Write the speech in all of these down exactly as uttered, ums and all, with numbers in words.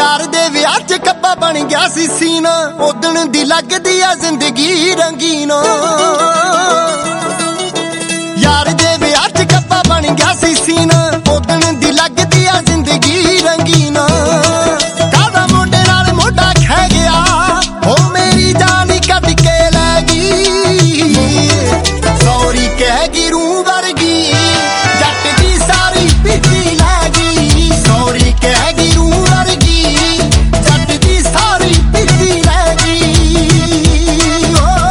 यार दे विआह च कब्बा बन गया सी सीना, उदण दी लगदी आ जिंदगी रंगीन। यार दे विआह च कब्बा बन गया सी सीना, उदण दी लगदी आ जिंदगी रंगीन। कादा मोढे नाल मोढा खै गया, ओ मेरी जान कट के लै गई। सॉरी कह गई रूह वर्गी, जट दी सारी पीती लै गई। सॉरी कह गई रूह वर्गी, जट दी सारी पीती लै गई।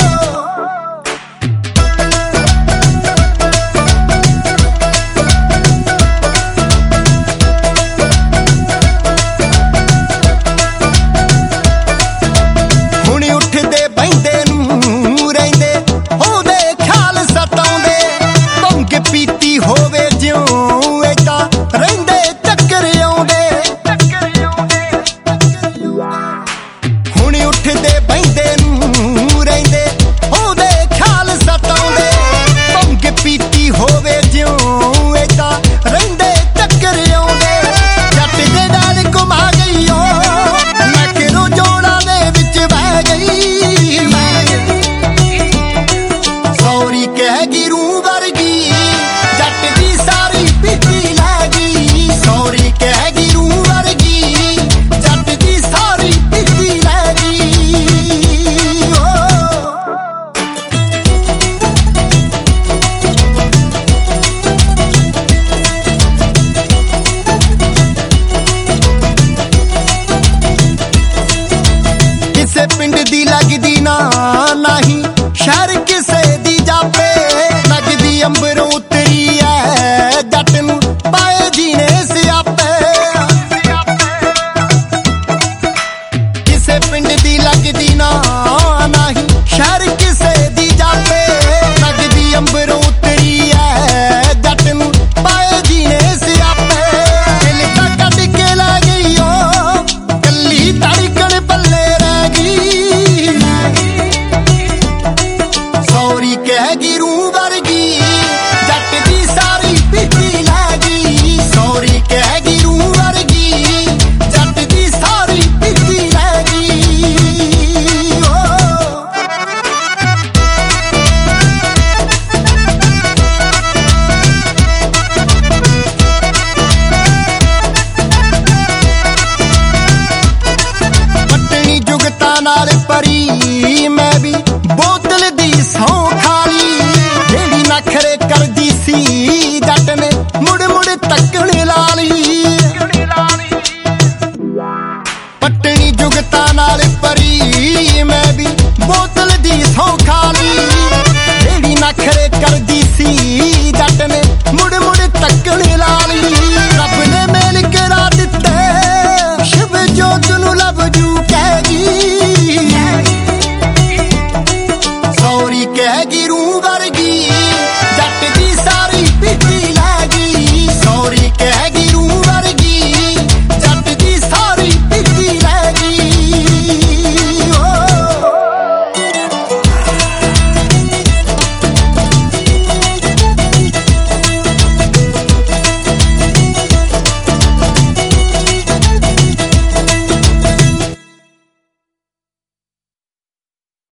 हुण उठदे बहिंदे नूं रहिंदे ओहदे ख्याल सताउंदे, भंग पीती होवे ज्यों